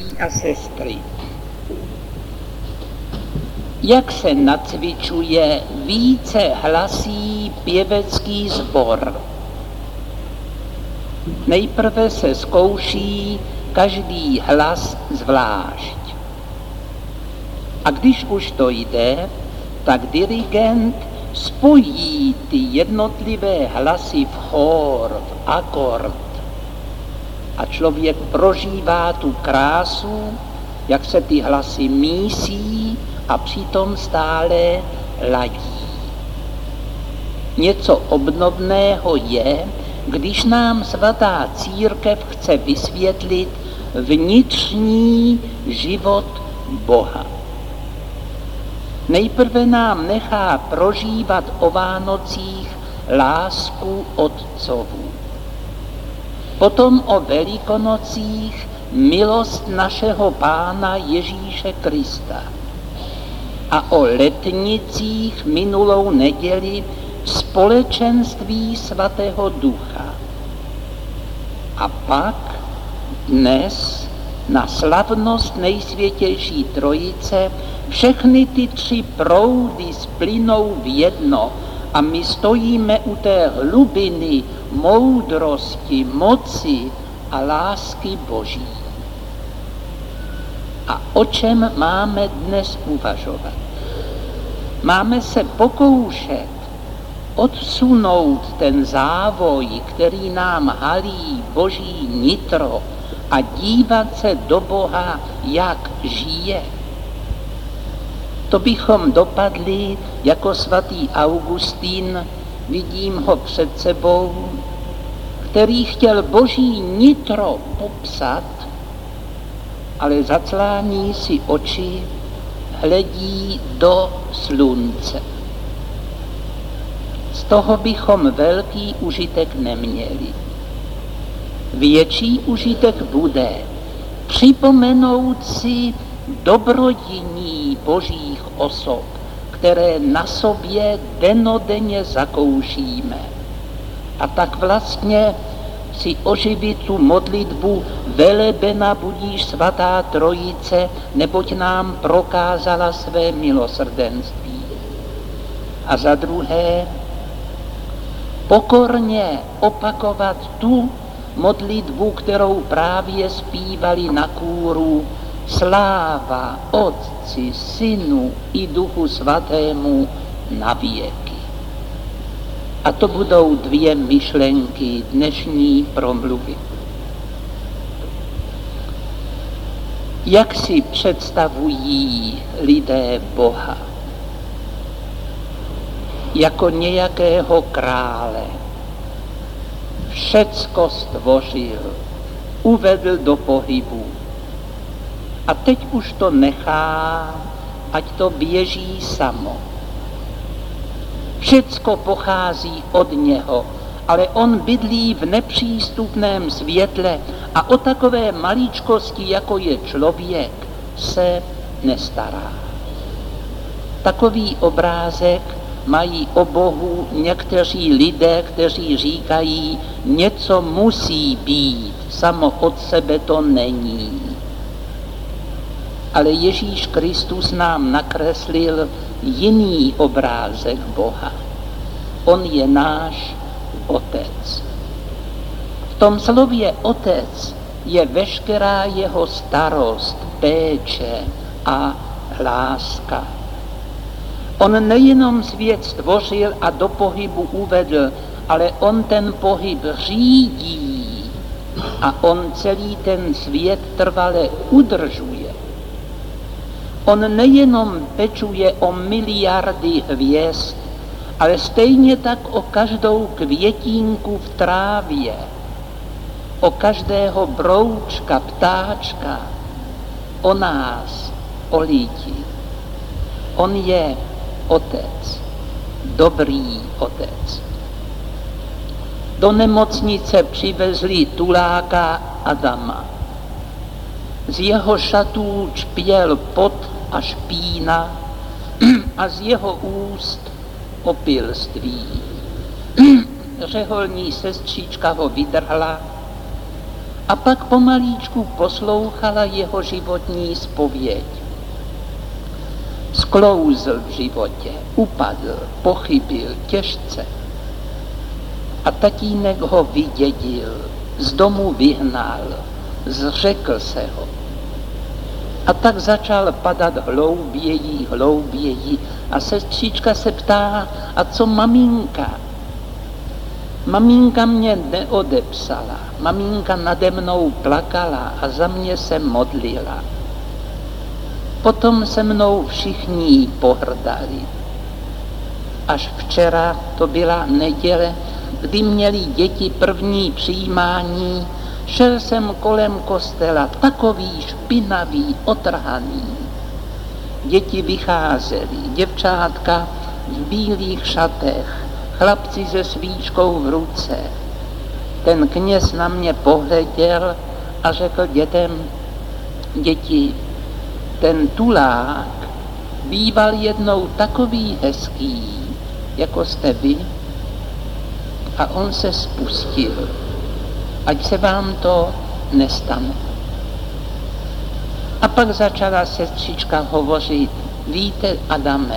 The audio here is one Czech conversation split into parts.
bratří a sestry. Jak se nacvičuje více hlasí pěvecký sbor? Nejprve se zkouší každý hlas zvlášť. A když už to jde, tak dirigent spojí ty jednotlivé hlasy v chór, v akord. A člověk prožívá tu krásu, jak se ty hlasy mísí a přitom stále ladí. Něco obdobného je, když nám svatá církev chce vysvětlit vnitřní život Boha. Nejprve nám nechá prožívat o Vánocích lásku otcovu. Potom o Velikonocích milost našeho Pána Ježíše Krista. A o letnicích minulou neděli společenství Svatého Ducha. A pak dnes na slavnost Nejsvětější Trojice všechny ty tři proudy splynou v jedno a my stojíme u té hlubiny moudrosti, moci a lásky Boží. A o čem máme dnes uvažovat? Máme se pokoušet odsunout ten závoj, který nám halí Boží nitro a dívat se do Boha, jak žije. To bychom dopadli jako svatý Augustín, vidím ho před sebou, který chtěl Boží nitro popsat, ale zaclání si oči, hledí do slunce. Z toho bychom velký užitek neměli. Větší užitek bude připomenout si dobrodiní Božích osob, které na sobě dennodenně zakoušíme. A tak vlastně si oživit tu modlitbu velebena budíš svatá Trojice, neboť nám prokázala své milosrdenství. A za druhé, pokorně opakovat tu modlitbu, kterou právě zpívali na kůru: Sláva Otci, Synu i Duchu Svatému na věky. A to budou dvě myšlenky dnešní promluvy. Jak si představují lidé Boha? Jako nějakého krále. Všecko stvořil, uvedl do pohybu. A teď už to nechá, ať to běží samo. Všecko pochází od něho, ale on bydlí v nepřístupném světle a o takové maličkosti, jako je člověk, se nestará. Takový obrázek mají o Bohu někteří lidé, kteří říkají, něco musí být, samo od sebe to není. Ale Ježíš Kristus nám nakreslil jiný obrázek Boha. On je náš Otec. V tom slově Otec je veškerá jeho starost, péče a láska. On nejenom svět stvořil a do pohybu uvedl, ale on ten pohyb řídí a on celý ten svět trvale udržuje. On nejenom pečuje o miliardy hvězd, ale stejně tak o každou květínku v trávě, o každého broučka, ptáčka, o nás, o lidi. On je Otec, dobrý Otec. Do nemocnice přivezli tuláka Adama. Z jeho šatů čpěl pot a špína a z jeho úst opilství. Řeholní sestřička ho vydrhla A pak pomalíčku poslouchala jeho životní zpověď. Sklouzl v životě, upadl, pochybil těžce. A tatínek ho vydědil, z domu vyhnal, zřekl se ho. A tak začal padat hlouběji a sestřička se ptá, a co maminka? Maminka mě neodepsala, maminka nade mnou plakala a za mě se modlila. Potom se mnou všichni pohrdali. Až včera, to byla neděle, kdy měli děti první přijímání, šel jsem kolem kostela, takový špinavý, otrhaný. Děti vycházely, děvčátka v bílých šatech, chlapci se svíčkou v ruce. Ten kněz na mě pohleděl a řekl dětem, děti, ten tulák býval jednou takový hezký, jako jste vy, a on se spustil. Ať se vám to nestane. A pak začala sestřička hovořit, víte, Adame,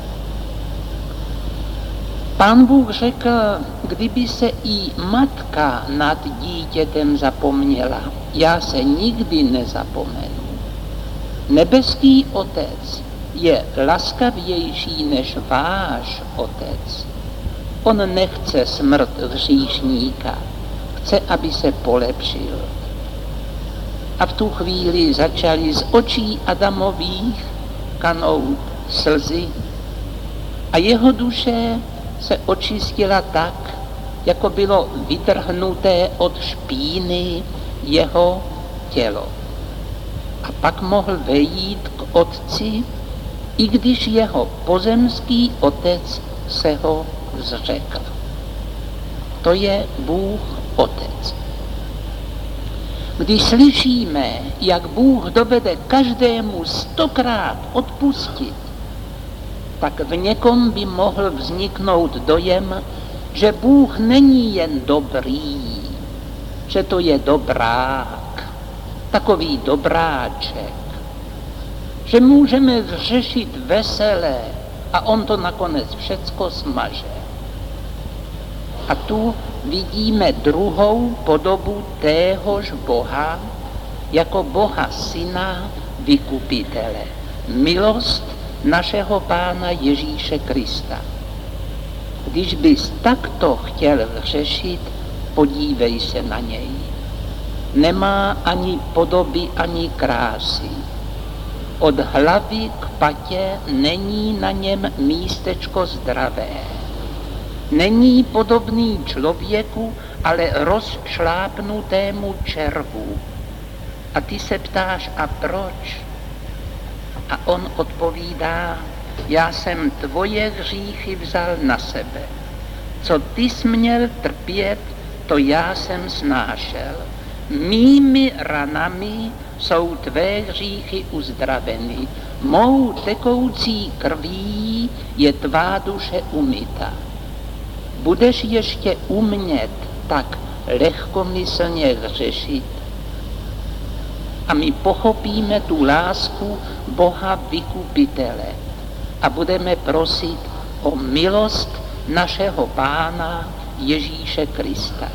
Pán Bůh řekl, kdyby se i matka nad dítětem zapomněla, já se nikdy nezapomenu. Nebeský Otec je laskavější než váš Otec. On nechce smrt hříšníka, chce, aby se polepšil. A v tu chvíli začaly z očí Adamových kanout slzy a jeho duše se očistila tak, jako bylo vytrhnuté od špíny jeho tělo. A pak mohl vejít k Otci, i když jeho pozemský otec se ho zřekl. To je Bůh Otec. Když slyšíme, jak Bůh dovede každému 100krát odpustit, tak v někom by mohl vzniknout dojem, že Bůh není jen dobrý, že to je dobrák, takový dobráček, že můžeme zřešit veselé a on to nakonec všecko smaže. A tu vidíme druhou podobu téhož Boha jako Boha Syna Vykupitele. Milost našeho Pána Ježíše Krista. Když bys takto chtěl řešit, podívej se na něj. Nemá ani podoby, ani krásy. Od hlavy k patě není na něm místečko zdravé. Není podobný člověku, ale rozšlápnutému červu. A ty se ptáš, a proč? A on odpovídá, já jsem tvoje hříchy vzal na sebe. Co ty jsi měl trpět, to já jsem snášel. Mými ranami jsou tvé hříchy uzdraveny. Mou tekoucí krví je tvá duše umyta. Budeš ještě umět tak lehkomyslně hřešit? A my pochopíme tu lásku Boha Vykupitele a budeme prosit o milost našeho Pána Ježíše Krista.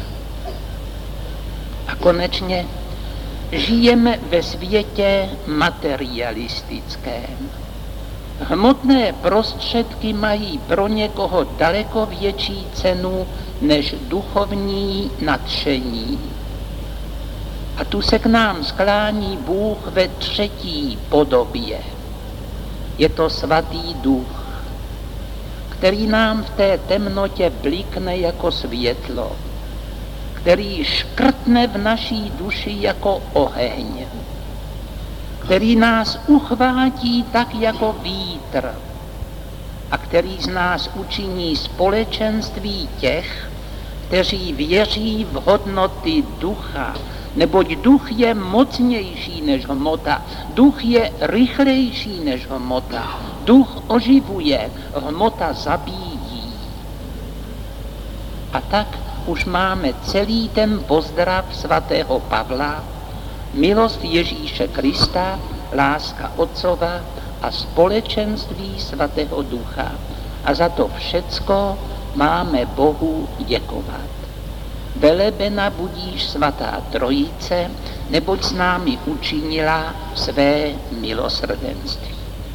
A konečně žijeme ve světě materialistickém. Hmotné prostředky mají pro někoho daleko větší cenu než duchovní nadšení. A tu se k nám sklání Bůh ve třetí podobě. Je to Svatý Duch, který nám v té temnotě blikne jako světlo, který škrtne v naší duši jako oheň, který nás uchvátí tak jako vítr a který z nás učiní společenství těch, kteří věří v hodnoty ducha, neboť duch je mocnější než hmota, duch je rychlejší než hmota, duch oživuje, hmota zabíjí. A tak už máme celý ten pozdrav svatého Pavla, milost Ježíše Krista, láska Otcova a společenství svatého Ducha. A za to všecko máme Bohu děkovat. Velebena budíš svatá Trojice, neboť s námi učinila své milosrdenství.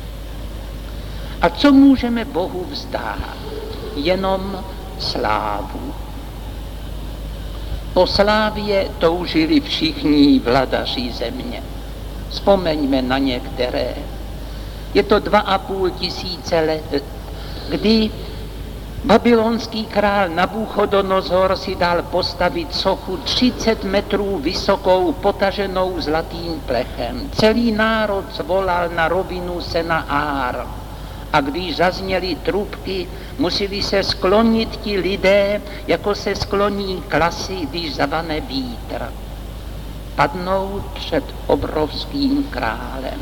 A co můžeme Bohu vzdát? Jenom slávu. Po slávě toužili všichni vladaři země. Vzpomeňme na některé. Je to 2,5 tisíce let, kdy babylonský král Nabuchodonozor si dal postavit sochu 30 metrů vysokou, potaženou zlatým plechem. Celý národ zvolal na rovinu Senaár. A když zazněly trubky, museli se sklonit ti lidé, jako se skloní klasy, když zavane vítr. Padnout před obrovským králem.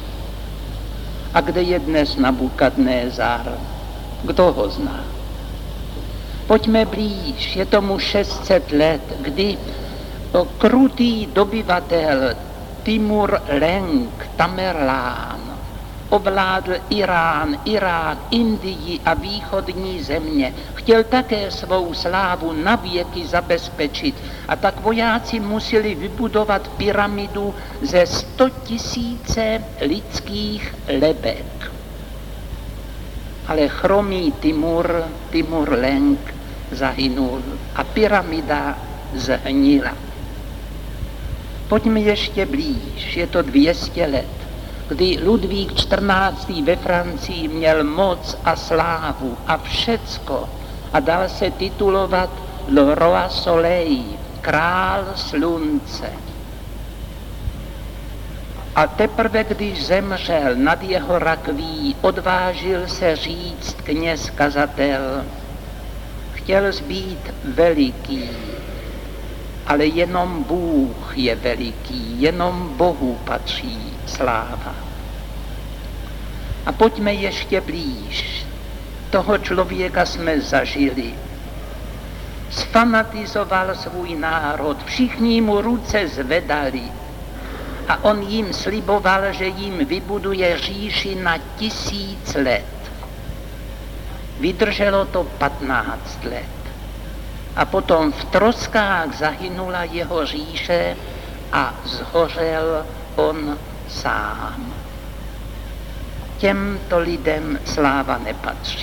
A kde je dnes Nabukadnézar? Kdo ho zná? Pojďme blíž, je tomu 600 let, kdy krutý dobyvatel Timur Lenk Tamerlán ovládl Irán, Irák, Indii a východní země. Chtěl také svou slávu navěky zabezpečit a tak vojáci museli vybudovat pyramidu ze 100 000 lidských lebek. Ale chromý Timur Lenk zahynul a pyramida zhnila. Pojďme ještě blíž, je to 200 let, kdy Ludvík XIV. Ve Francii měl moc a slávu a všecko a dal se titulovat Le Roi Soleil, král slunce. A teprve, když zemřel, nad jeho rakví odvážil se říct kněz kazatel, chtěl být veliký, ale jenom Bůh je veliký, jenom Bohu patří sláva. A pojďme ještě blíž. Toho člověka jsme zažili. Sfanatizoval svůj národ, všichni mu ruce zvedali a on jim sliboval, že jim vybuduje říši na 1000 let. Vydrželo to 15 let. A potom v troskách zahynula jeho říše a zhořel on sám. Těmto lidem sláva nepatří.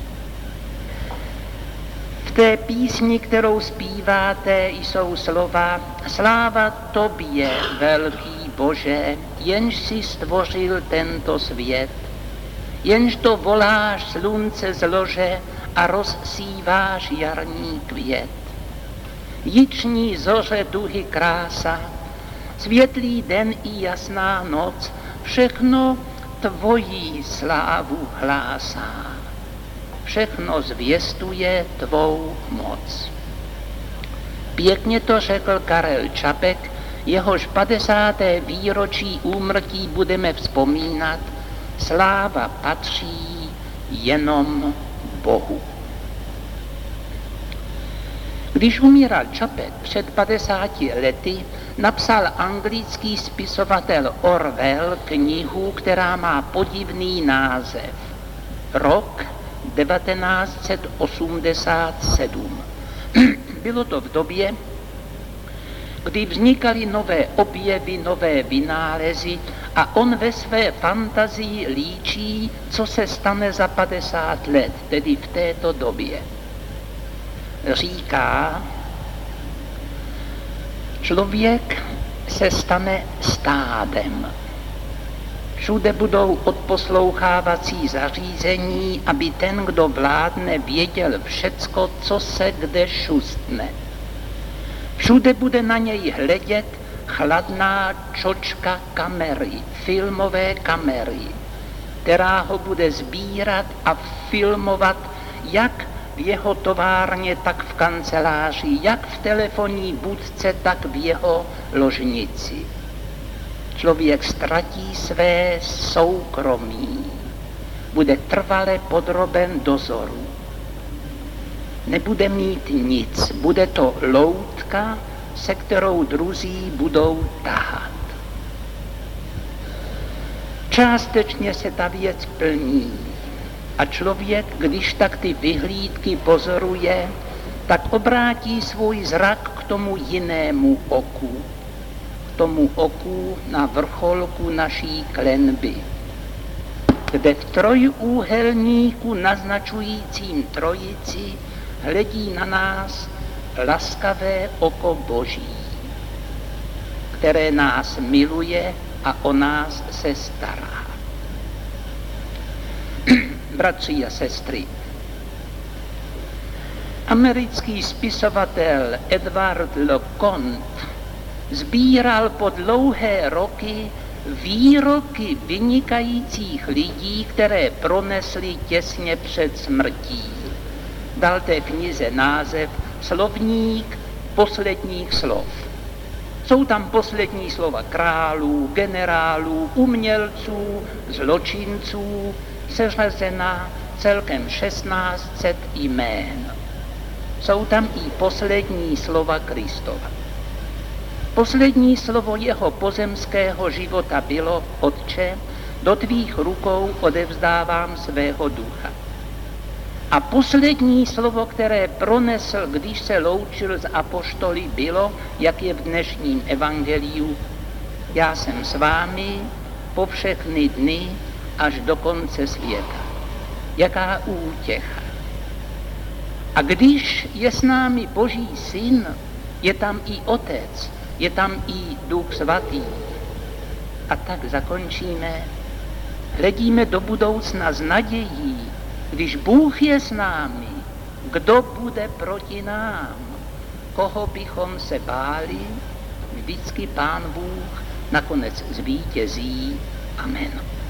V té písni, kterou zpíváte, jsou slova sláva tobě, velký Bože, jenž si stvořil tento svět, jenž to voláš slunce z lože a rozsíváš jarní květ. Jiční zoře duhy krása, světlý den i jasná noc, všechno tvojí slávu hlásá. Všechno zvěstuje tvou moc. Pěkně to řekl Karel Čapek, jehož 50. výročí úmrtí budeme vzpomínat. Sláva patří jenom Bohu. Když umíral Čapek před 50 lety, napsal anglický spisovatel Orwell knihu, která má podivný název. Rok 1987. Bylo to v době, kdy vznikaly nové objevy, nové vynálezy a on ve své fantazii líčí, co se stane za 50 let, tedy v této době. Říká, člověk se stane stádem. Všude budou odposlouchávací zařízení, aby ten, kdo vládne, věděl všecko, co se kde šustne. Všude bude na něj hledět chladná čočka kamery, filmové kamery, která ho bude sbírat a filmovat jak v jeho továrně, tak v kanceláři, jak v telefonní budce, tak v jeho ložnici. Člověk ztratí své soukromí, bude trvale podroben dozoru. nebude mít nic. Bude to loutka, se kterou druzí budou tahat. Částečně se ta věc plní. A člověk, když tak ty vyhlídky pozoruje, tak obrátí svůj zrak k tomu jinému oku. K tomu oku na vrcholku naší klenby, kde v trojúhelníku naznačujícím trojici hledí na nás laskavé oko Boží, které nás miluje a o nás se stará. Bratři a sestry, americký spisovatel Edward LeConte sbíral po dlouhé roky výroky vynikajících lidí, které pronesli těsně před smrtí. Dal té knize název Slovník posledních slov. Jsou tam poslední slova králů, generálů, umělců, zločinců, seřazena celkem 1600 jmén. Jsou tam i poslední slova Kristova. Poslední slovo jeho pozemského života bylo: Otče, do tvých rukou odevzdávám svého ducha. A poslední slovo, které pronesl, když se loučil s apoštoly, bylo, jak je v dnešním evangeliu: Já jsem s vámi po všechny dny až do konce světa. Jaká útěcha. A když je s námi Boží syn, je tam i Otec, je tam i Duch Svatý. A tak zakončíme. Hledíme do budoucna s nadějí. Když Bůh je s námi, kdo bude proti nám? Koho bychom se báli? Vždycky Pán Bůh nakonec zvítězí. Amen.